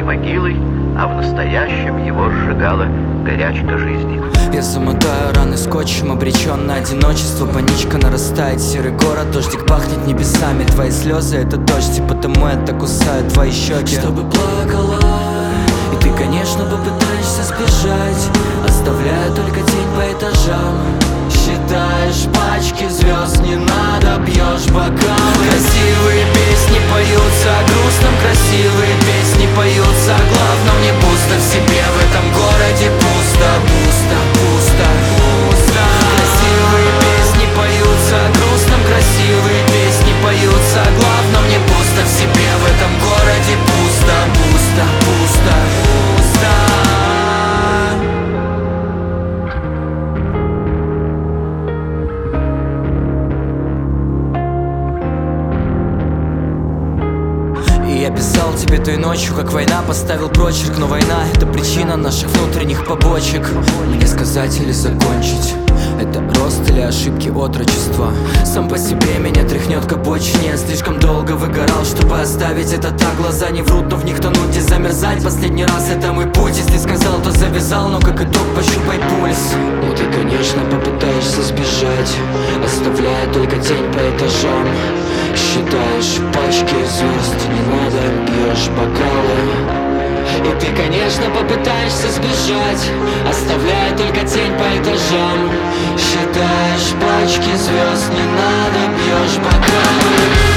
могилой, а в настоящем его сжигала горячка жизни. Я замотаю раны скотчем, обречен на одиночество. Паничка нарастает, серый город, дождик пахнет небесами. Твои слезы — это дождь, и потому я так кусаю твои щеки, чтобы плакала. И ты, конечно, попытаешься сбежать, оставляя только тень по этажам. Считаешь пачки звезд, не надо, бьешь бокалы. Красивые песни поются о грустном, красивые песни поются о главном. Не пусто в себе, в этом городе пусто, пусто, пусто, пусто. Красивые песни поются о грустном, красивые песни поются о главном. Не пусто в себе, в этом городе пусто, пусто, пусто, пусто. Я писал тебе той ночью, как война, поставил прочерк. Но война — это причина наших внутренних побочек. Мне сказать или закончить? Это рост или ошибки отрочества? Сам по себе меня тряхнет к обочине. Я слишком долго выгорал, чтобы оставить это так. Глаза не врут, но в них тонуть и замерзать. Последний раз это мой путь. Если сказал, то завязал, но как итог пощупай пульс. Ну ты, конечно, попытаешься сбежать, оставляя только тень по этажам. Считаешь пачки звезд, не надо, бьешь бокалы. И ты, конечно, попытаешься сбежать, оставляя только тень по этажам. Считаешь пачки звезд, не надо, бьешь бокалы.